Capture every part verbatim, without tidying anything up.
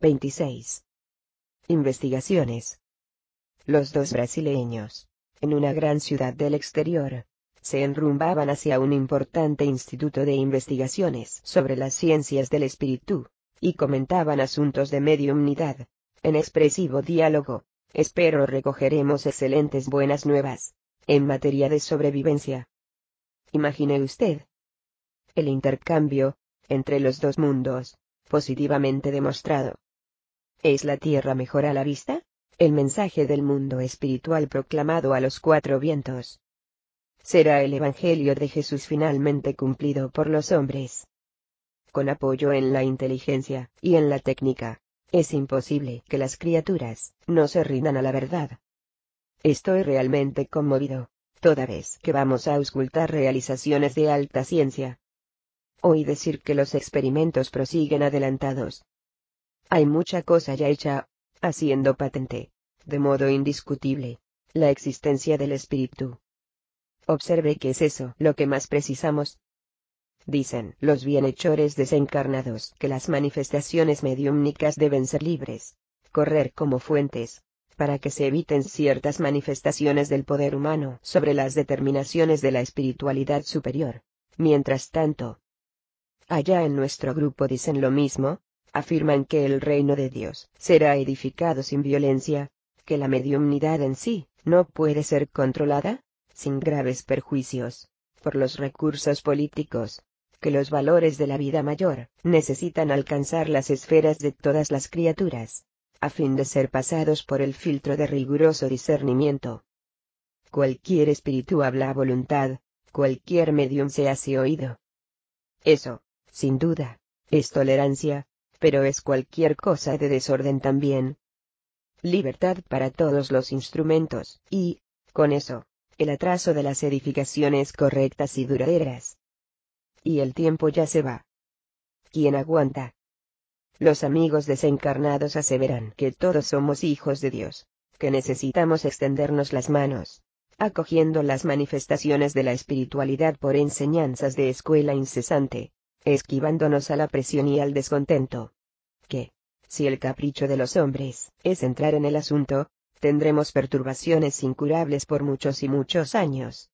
veintiséis. Investigaciones. Los dos brasileños, en una gran ciudad del exterior, se enrumbaban hacia un importante instituto de investigaciones sobre las ciencias del espíritu, y comentaban asuntos de mediumnidad, en expresivo diálogo. Espero recogeremos excelentes buenas nuevas, en materia de sobrevivencia. Imagine usted el intercambio, entre los dos mundos, positivamente demostrado. ¿Es la Tierra mejor a la vista? El mensaje del mundo espiritual proclamado a los cuatro vientos. ¿Será el Evangelio de Jesús finalmente cumplido por los hombres? Con apoyo en la inteligencia y en la técnica, es imposible que las criaturas no se rindan a la verdad. Estoy realmente conmovido, toda vez que vamos a auscultar realizaciones de alta ciencia. Oí decir que los experimentos prosiguen adelantados. Hay mucha cosa ya hecha, haciendo patente, de modo indiscutible, la existencia del espíritu. Observe que es eso lo que más precisamos. Dicen los bienhechores desencarnados que las manifestaciones mediúmnicas deben ser libres, correr como fuentes, para que se eviten ciertas manifestaciones del poder humano sobre las determinaciones de la espiritualidad superior. Mientras tanto, allá en nuestro grupo dicen lo mismo, afirman que el reino de Dios será edificado sin violencia, que la mediumnidad en sí no puede ser controlada, sin graves perjuicios, por los recursos políticos, que los valores de la vida mayor necesitan alcanzar las esferas de todas las criaturas, a fin de ser pasados por el filtro de riguroso discernimiento. Cualquier espíritu habla a voluntad, cualquier medium se hace oído. Eso, sin duda, es tolerancia, pero es cualquier cosa de desorden también. Libertad para todos los instrumentos, y, con eso, el atraso de las edificaciones correctas y duraderas. Y el tiempo ya se va. ¿Quién aguanta? Los amigos desencarnados aseveran que todos somos hijos de Dios, que necesitamos extendernos las manos, acogiendo las manifestaciones de la espiritualidad por enseñanzas de escuela incesante, esquivándonos a la presión y al descontento. Que, si el capricho de los hombres es entrar en el asunto, tendremos perturbaciones incurables por muchos y muchos años.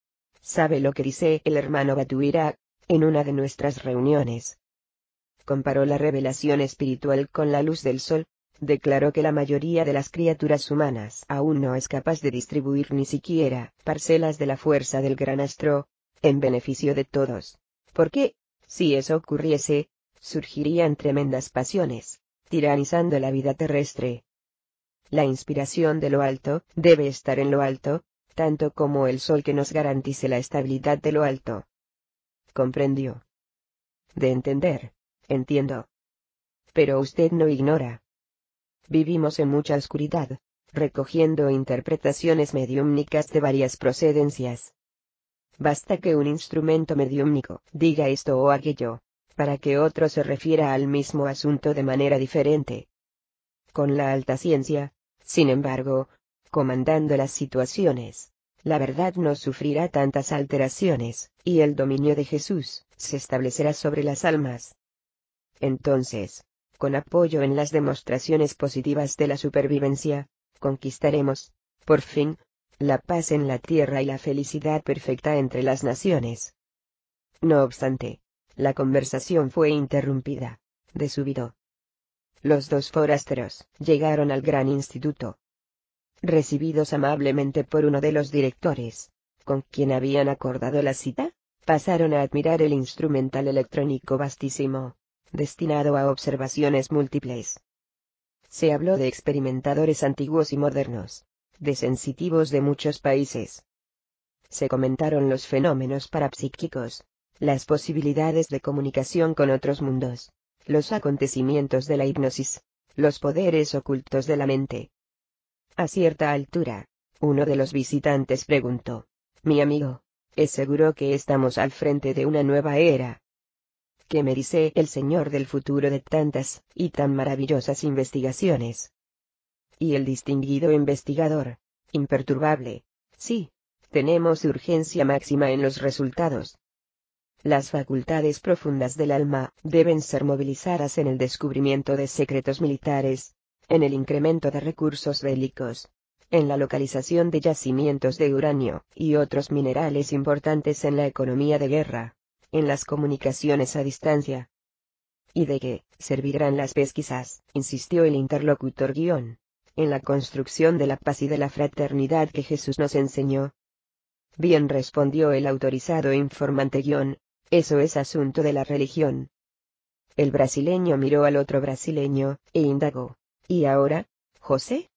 ¿Sabe lo que dice el hermano Batuira, en una de nuestras reuniones? Comparó la revelación espiritual con la luz del sol, declaró que la mayoría de las criaturas humanas aún no es capaz de distribuir ni siquiera parcelas de la fuerza del gran astro, en beneficio de todos, porque, si eso ocurriese, surgirían tremendas pasiones, tiranizando la vida terrestre. La inspiración de lo alto debe estar en lo alto, tanto como el sol que nos garantice la estabilidad de lo alto. ¿Comprendió? De entender, entiendo. Pero usted no ignora. Vivimos en mucha oscuridad, recogiendo interpretaciones mediúmnicas de varias procedencias. Basta que un instrumento mediúmnico diga esto o aquello, para que otro se refiera al mismo asunto de manera diferente. Con la alta ciencia, sin embargo, comandando las situaciones, la verdad no sufrirá tantas alteraciones, y el dominio de Jesús se establecerá sobre las almas. Entonces, con apoyo en las demostraciones positivas de la supervivencia, conquistaremos, por fin, la paz en la tierra y la felicidad perfecta entre las naciones. No obstante, la conversación fue interrumpida, de súbito. Los dos forasteros llegaron al gran instituto. Recibidos amablemente por uno de los directores, con quien habían acordado la cita, pasaron a admirar el instrumental electrónico vastísimo, destinado a observaciones múltiples. Se habló de experimentadores antiguos y modernos, de sensitivos de muchos países. Se comentaron los fenómenos parapsíquicos, las posibilidades de comunicación con otros mundos, los acontecimientos de la hipnosis, los poderes ocultos de la mente. A cierta altura, uno de los visitantes preguntó: «Mi amigo, ¿es seguro que estamos al frente de una nueva era? ¿Qué me dice el señor del futuro de tantas y tan maravillosas investigaciones?» Y el distinguido investigador, imperturbable: «Sí, tenemos urgencia máxima en los resultados. Las facultades profundas del alma deben ser movilizadas en el descubrimiento de secretos militares, en el incremento de recursos bélicos, en la localización de yacimientos de uranio y otros minerales importantes en la economía de guerra, en las comunicaciones a distancia. ¿Y de qué servirán las pesquisas?, insistió el interlocutor guión, en la construcción de la paz y de la fraternidad que Jesús nos enseñó. Bien, respondió el autorizado informante guión, eso es asunto de la religión. El brasileño miró al otro brasileño, e indagó, ¿y ahora, José?